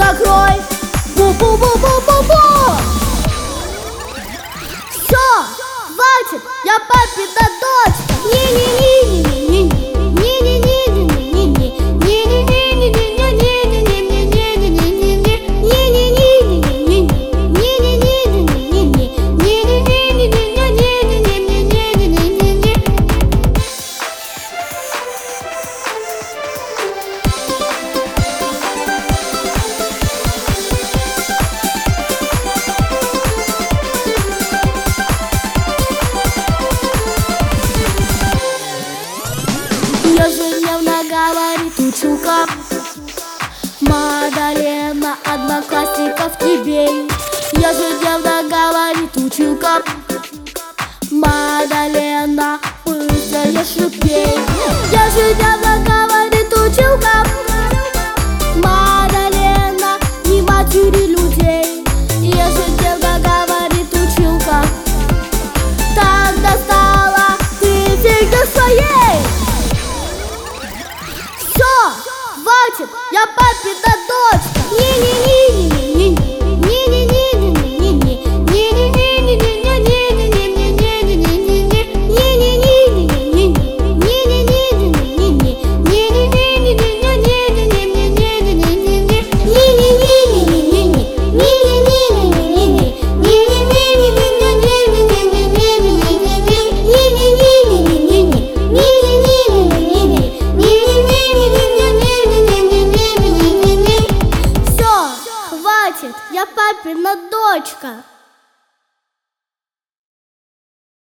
закрой. Бу-бу-бу-бу-бу-бу. Все, хватит, я папина дочка. Ежедневно говорит училка: Мадалена, одноклассников тебе. Ежедневно говорит училка: Мадалена, быстрее шипей. Ежедневно говорит училка: Мадалена, не матери людей. Ежедневно говорит училка: так достала ты фигню своей. Хватит, я папина дочка. Я папина дочка.